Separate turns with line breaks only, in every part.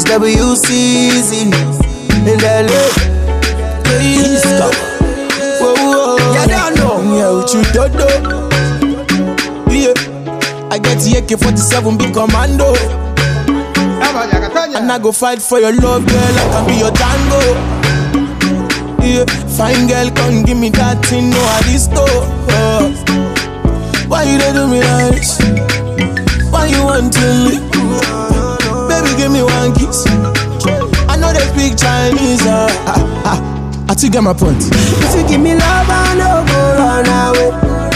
WCZ in LA. Yeah. Whoa. Yeah, don't know. Yeah, what you don't know. Yeah, I get the AK-47 big commando. And I go fight for your love, girl. I can be your Django. Yeah, fine girl, come give me that thing, no aristo. Why you dey do me like this? Why you want to leave? Baby, give me one kiss. I know they speak Chinese. I still get my point. If you give me love, I no go run away.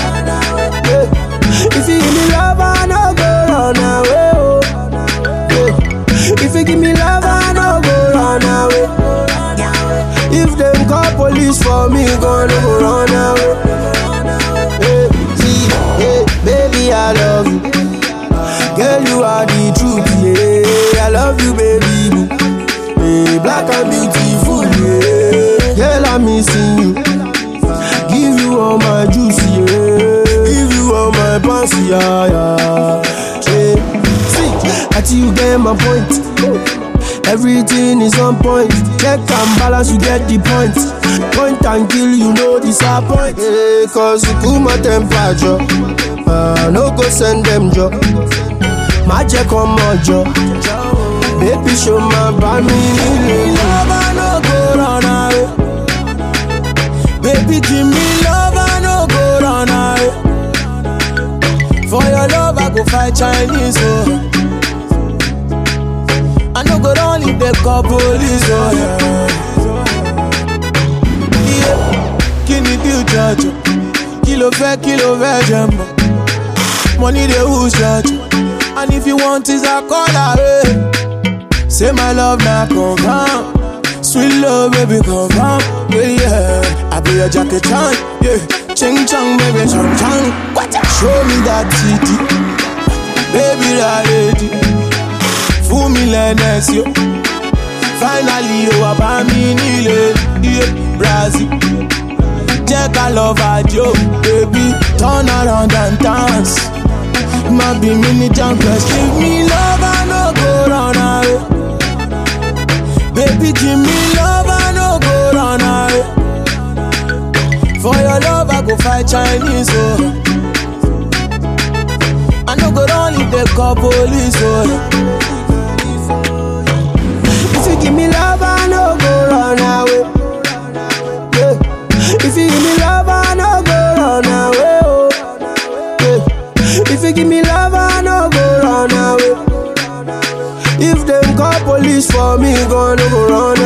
Yeah. If you give me love, I no go run away. Oh. Yeah. If you give me love, I no go run away. If them call police for me, gonna go run away. Hey, see, hey, baby, I love you. Girl, you are the truth, yeah. I love you, baby. Hey, black and beautiful, yeah. Girl, I'm missing you. Give you all my juice, yeah. Give you all my pants, yeah. Hey, see, until you get my point. Everything is on point. Check and balance, you get the point. Point and kill, you know disappoint. Hey, cause you cool my temperature. No go send them job. Magic on my job. Baby, show my body. Love, I no go run away. Baby, give me love, I no go run away. For your love, I go fight Chinese, oh. I no go run if they call police, oh yeah. Kini do judge, kilo fe jumbo. Money they who judge, and if you want is a call away. Say my love now come, sweet love baby come, yeah. I be your jacket chan, yeah. Ching chang baby chang chang. Show me that titty, baby that lady. Fool me like yo. Finally you are by me nile, yeah, Brazil. Check I love at you, baby. Turn around and dance. My be mini jumpers. Give me love, I no go run away. Baby, give me love, I no go run away. For your love, I go fight Chinese, oh. I no go run if they call police, oh. Give me love, I no go run away. Yeah. If you give me love, I no go run away. Oh. Yeah. If you give me love, I no go run away. If them call police for me, gonna go run